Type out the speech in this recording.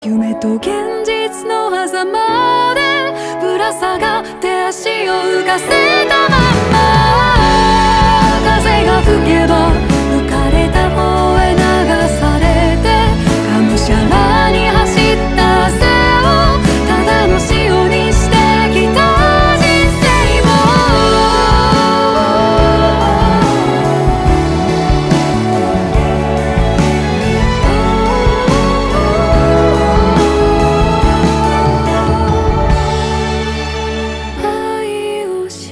夢と現実の狭間でぶら下がって足を浮かせたまんま風が吹け